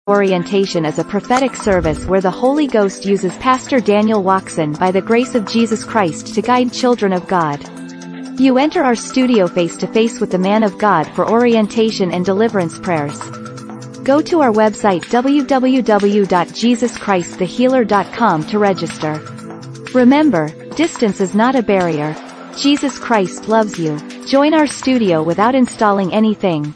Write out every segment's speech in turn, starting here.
Orientation is a prophetic service where the Holy Ghost uses Pastor Daniel Watson by the grace of Jesus Christ to guide children of God. You enter our studio face-to-face with the man of God for orientation and deliverance prayers. Go to our website www.jesuschristthehealer.com to register. Remember, distance is not a barrier. Jesus Christ loves you. Join our studio without installing anything.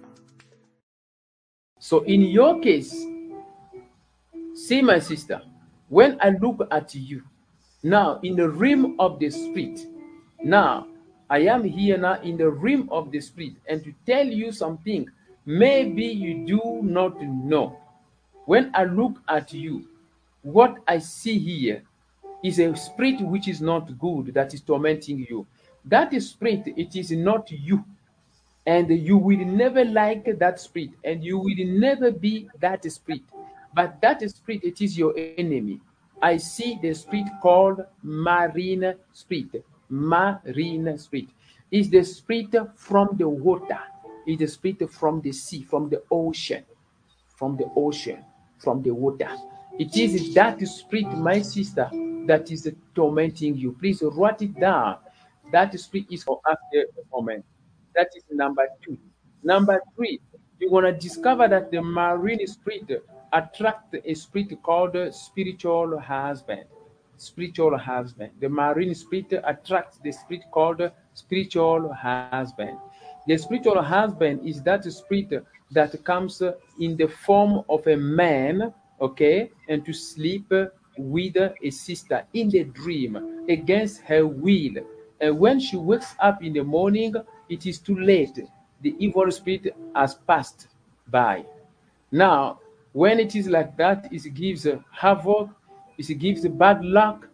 So in your case, see my sister, when I look at you, now in the realm of the spirit, now I am here now in the realm of the spirit, and to tell you something, maybe you do not know. When I look at you, what I see here is a spirit which is not good, that is tormenting you. That spirit, it is not you. And you will never like that spirit, and you will never be that spirit. But that spirit, it is your enemy. I see the spirit called marine spirit. Marine spirit is the spirit from the water, is the spirit from the sea, from the ocean, from the ocean, from the water. It is that spirit, my sister, that is tormenting you. Please write it down. That spirit is for us here at the moment. That is number 2. Number 3, you're going to discover that the marine spirit attract a spirit called spiritual husband. Spiritual husband. The marine spirit attracts the spirit called spiritual husband. The spiritual husband is that spirit that comes in the form of a man, okay, and to sleep with a sister in the dream against her will. And when she wakes up in the morning, it is too late. The evil spirit has passed by. Now, when it is like that, it gives havoc, it gives bad luck,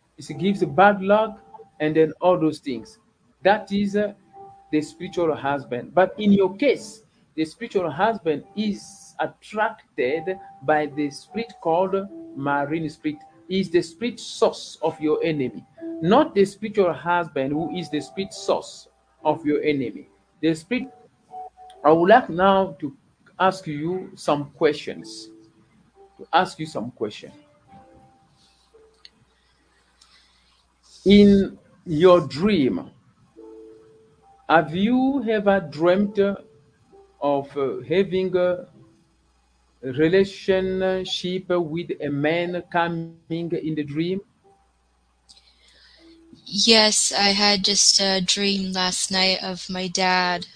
and then all those things. That is the spiritual husband. But in your case, the spiritual husband is attracted by the spirit called marine spirit. Is the spirit source of your enemy, not the spiritual husband who is the spirit source of your enemy. The spirit. I would like now to ask you some questions. In your dream, have you ever dreamt of having a relationship with a man coming in the dream? Yes, I had just a dream last night of my dad,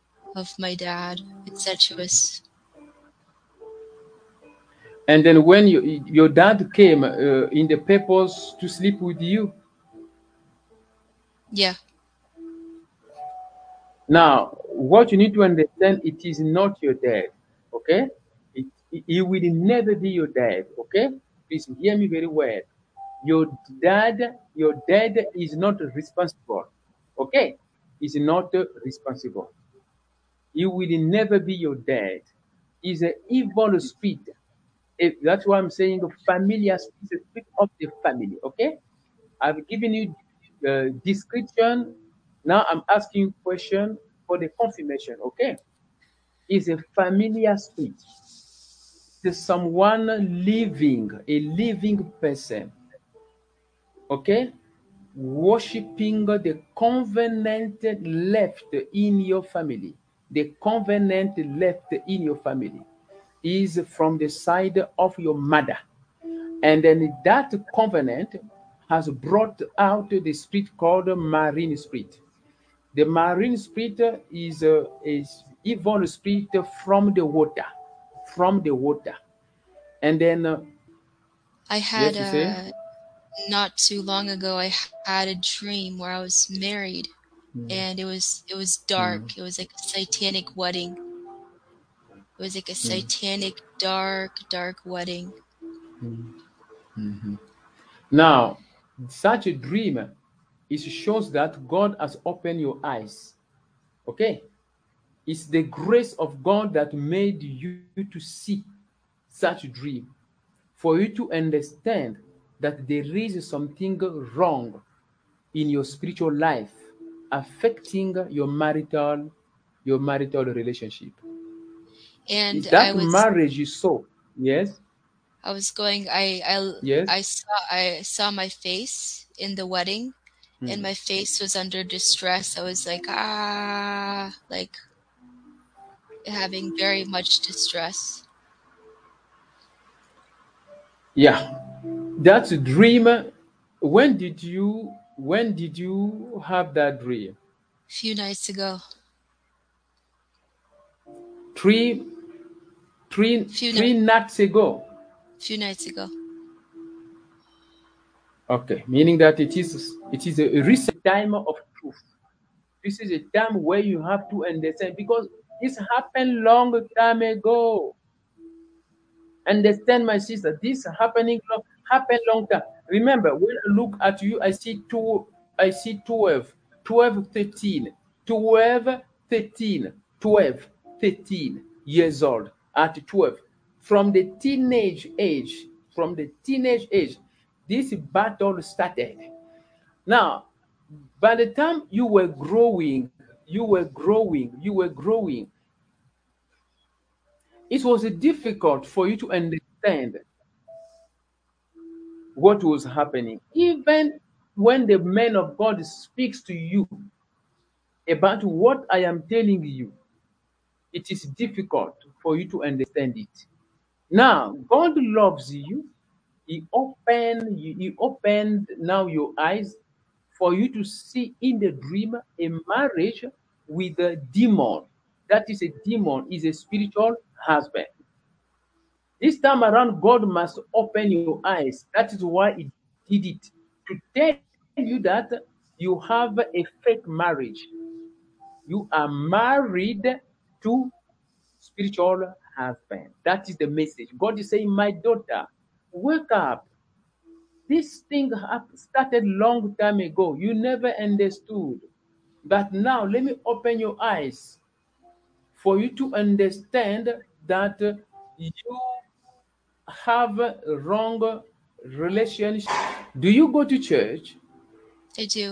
incestuous. And then when your dad came in the purpose to sleep with you. Yeah. Now, what you need to understand, it is not your dad, okay? He will never be your dad, okay? Please hear me very well. Your dad is not responsible, okay? He's not responsible. He will never be your dad. He's an evil spirit. That's why I'm saying the familiar spirit, the spirit of the family, okay? I've given you description. Now I'm asking question for the confirmation. Okay, is a familiar spirit. It's someone living, a living person. Okay, worshiping the covenant left in your family. The covenant left in your family is from the side of your mother. And then that covenant has brought out the spirit called marine spirit. The marine spirit is a evil spirit from the water, from the water. And then, I had yes, you say? not too long ago I had a dream where I was married and it was dark. It was like a satanic wedding. It was like a satanic dark wedding. Now, such a dream, it shows that God has opened your eyes. Okay? It's the grace of God that made you to see such a dream, for you to understand that there is something wrong in your spiritual life affecting your marital relationship. And That marriage you saw, yes, I was going, yes. I saw my face in the wedding, and my face was under distress. I was like, like having very much distress. Yeah, that's a dream. When did you have that dream? A few nights ago. Three Few three nights nights ago. few nights ago. Okay, meaning that it is a recent time of truth. This is a time where you have to understand because this happened long time ago. Understand, my sister, this happened long time. Remember, when I look at you, I see 12, 12, 13, 12, 13, 12, 13 years old at 12. From the teenage age, this battle started. Now, by the time you were growing, it was difficult for you to understand what was happening. Even when the man of God speaks to you about what I am telling you, it is difficult for you to understand it. Now, God loves you. He opened now your eyes for you to see in the dream a marriage with a demon. That is a demon, is a spiritual husband. This time around, God must open your eyes. That is why He did it to tell you that you have a fake marriage. You are married to spiritual husband. That is the message. God is saying, my daughter, wake up. This thing started long time ago. You never understood. But now let me open your eyes for you to understand that you have a wrong relationship. Do you go to church? I do.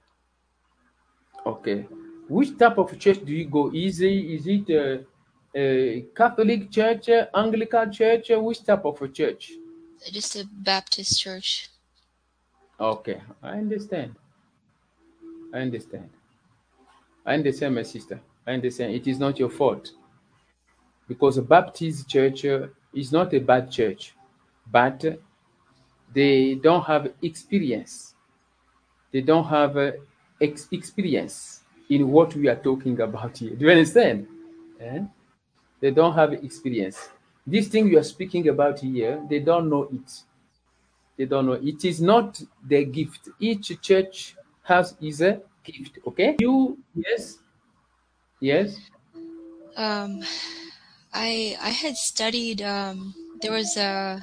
Okay. Which type of church do you go? Is it a Catholic church, Anglican church? Which type of a church? Just a Baptist church. Okay, I understand. I understand. I understand, my sister. I understand. It is not your fault because a Baptist church is not a bad church, but they don't have experience. They don't have experience in what we are talking about here. Do you understand? Eh? They don't have experience. This thing you are speaking about here, they don't know it. They don't know. It is not their gift. Each church has is a gift. Okay. You yes, yes. Um, I had studied. There was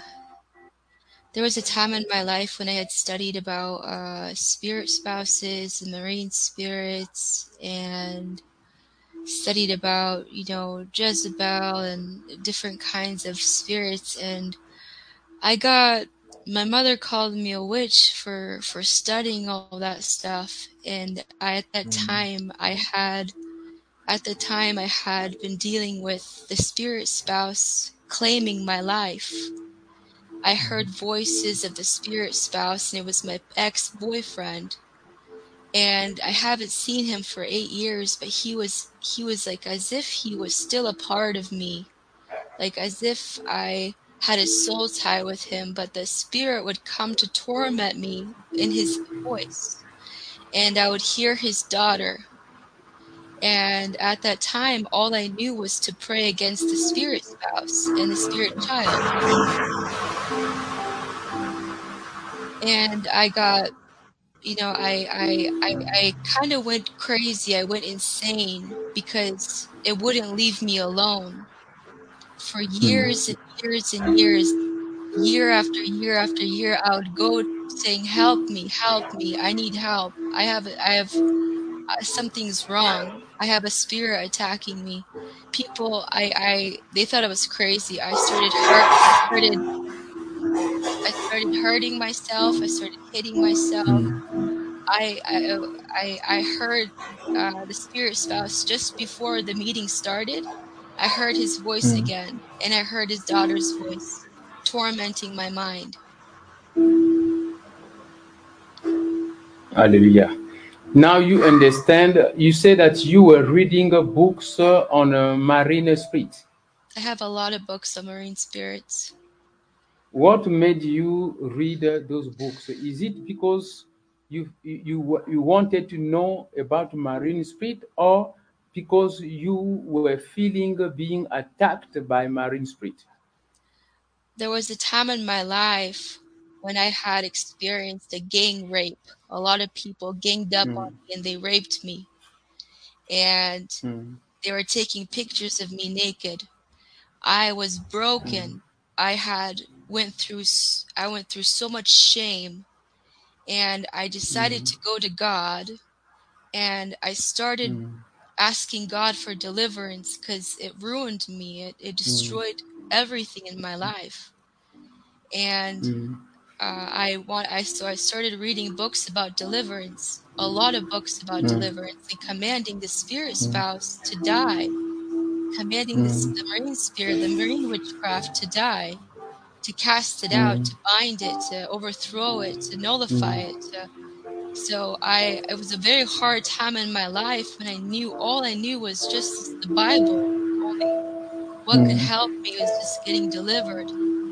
a time in my life when I had studied about spirit spouses and marine spirits, and studied about Jezebel and different kinds of spirits. And I got my mother called me a witch for studying all that stuff. And at the time I had been dealing with the spirit spouse claiming my life. I heard voices of the spirit spouse, and it was my ex-boyfriend. And I haven't seen him for 8 years, but he was like as if he was still a part of me, like as if I had a soul tie with him, but the spirit would come to torment me in his voice. And I would hear his daughter. And at that time, all I knew was to pray against the spirit spouse and the spirit child. And I got, I kind of went crazy. I went insane because it wouldn't leave me alone for years and years and years. Year after year after year, I would go saying, help me, I need help. Something's wrong. I have a spirit attacking me. People, they thought I was crazy. I started hurting myself. I started hitting myself. I heard the spirit spouse just before the meeting started. I heard his voice again, and I heard his daughter's voice, tormenting my mind. Hallelujah. Now you understand. You say that you were reading books on marine spirit. I have a lot of books on marine spirits. What made you read those books? Is it because you wanted to know about marine spirit, or because you were feeling being attacked by marine spirit? There was a time in my life when I had experienced a gang rape. A lot of people ganged up on me and they raped me. And they were taking pictures of me naked. I was broken. I went through so much shame, and I decided to go to God, and I started asking God for deliverance because it ruined me. It destroyed everything in my life. And so I started reading books about deliverance, a lot of books about deliverance, and commanding the spirit spouse to die, commanding the marine spirit, the marine witchcraft to die, to cast it out, to bind it, to overthrow it, to nullify it. It was a very hard time in my life when all I knew was just the Bible. Only what could help me was just getting delivered.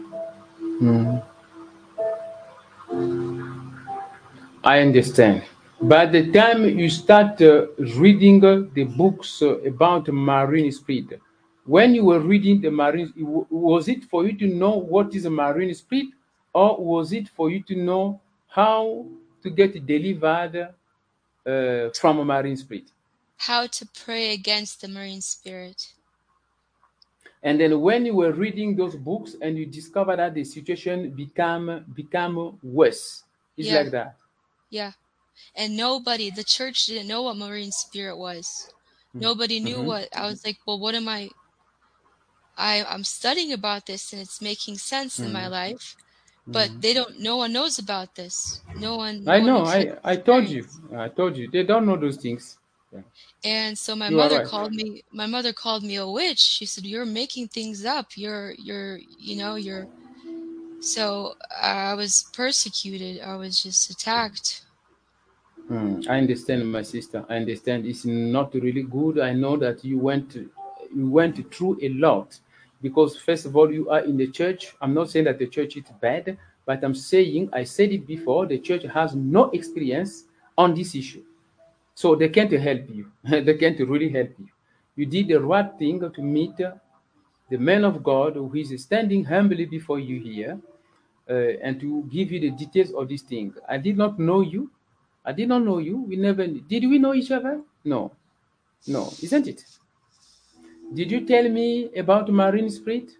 I understand. By the time you start reading the books about marine spirit, when you were reading the marine, was it for you to know what is a marine spirit, or was it for you to know how to get delivered from a marine spirit? How to pray against the marine spirit. And then when you were reading those books and you discover that the situation become worse, it's Yeah, like that. yeah. And the church didn't know what marine spirit was. Nobody knew Mhm. what. I was like, well, what am I'm studying about this and it's making sense in my life, but no one knows about this. No I one know. has I told you. experience. I told you. They don't know those things. Yeah. And so You are right. my mother called me a witch. She said, "You're making things up. You're." So I was persecuted. I was just attacked. I understand, my sister. I understand. It's not really good. I know that you went through a lot, because first of all, you are in the church. I'm not saying that the church is bad, but I'm saying, I said it before, the church has no experience on this issue. So they can't help you. They can't really help you. You did the right thing to meet the man of God who is standing humbly before you here, and to give you the details of this thing. I did not know you. I did not know you. We never did. We know each other? No, no, isn't it? Did you tell me about marine spirit?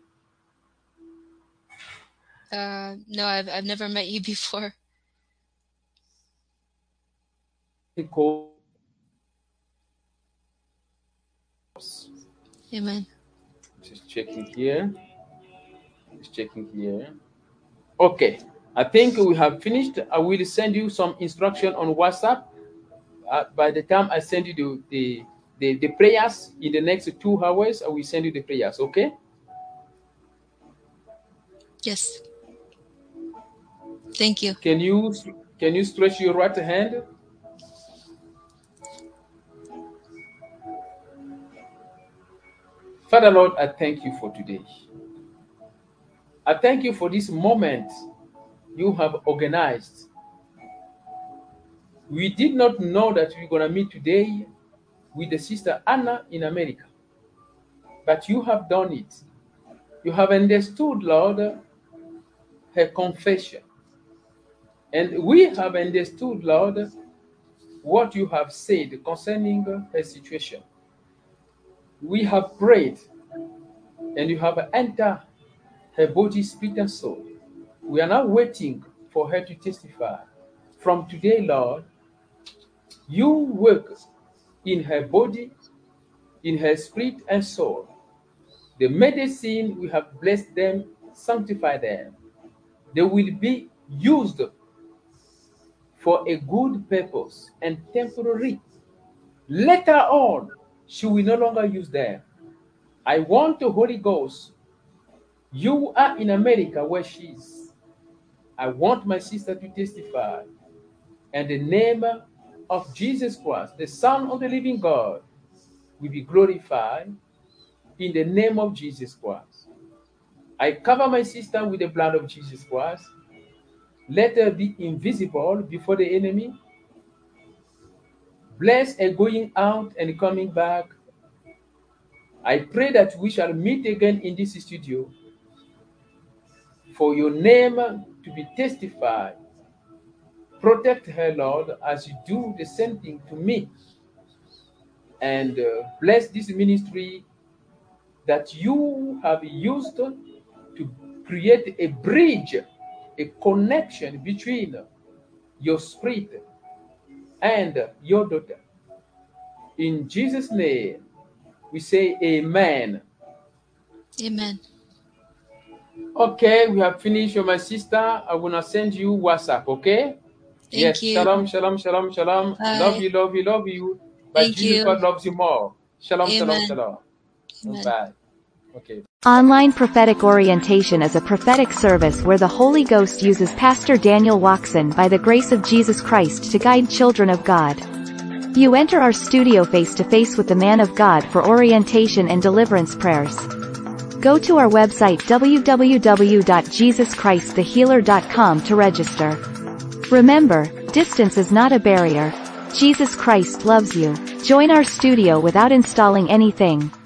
No, I've never met you before. Because Amen. just checking here. Just checking here. Okay, I think we have finished. I will send you some instruction on WhatsApp. By the time I send you the prayers in the next 2 hours, I will send you the prayers. Okay? Yes. Thank you. Can you can you stretch your right hand? Father Lord, I thank you for today. I thank you for this moment you have organized. We did not know that we are going to meet today with the sister Anna in America, but you have done it. You have understood, Lord, her confession. And we have understood, Lord, what you have said concerning her situation. We have prayed, and you have entered her body, spirit, and soul. We are now waiting for her to testify. From today, Lord, you work in her body, in her spirit and soul. The medicine we have blessed them, sanctify them. They will be used for a good purpose and temporary. Later on, she will no longer use them. I want the Holy Ghost. You are in America where she is. I want my sister to testify. And the name of Jesus Christ, the Son of the living God, will be glorified in the name of Jesus Christ. I cover my sister with the blood of Jesus Christ. Let her be invisible before the enemy. Bless her going out and coming back. I pray that we shall meet again in this studio for your name to be testified. Protect her, Lord, as you do the same thing to me. And bless this ministry that you have used to create a bridge, a connection between your spirit and your daughter. In Jesus' name, we say amen. Amen. Okay, we have finished, my sister. I will now send you WhatsApp, okay? Thank you. Shalom, shalom, shalom, shalom. Bye. Love you, love you, love you. But Thank Jesus you. God loves you more. Shalom, Amen. shalom, shalom. Amen. Bye. Okay. Online Prophetic Orientation is a prophetic service where the Holy Ghost uses Pastor Daniel Watson by the grace of Jesus Christ to guide children of God. You enter our studio face to face with the man of God for orientation and deliverance prayers. Go to our website www.jesuschristthehealer.com to register. Remember, distance is not a barrier. Jesus Christ loves you. Join our studio without installing anything.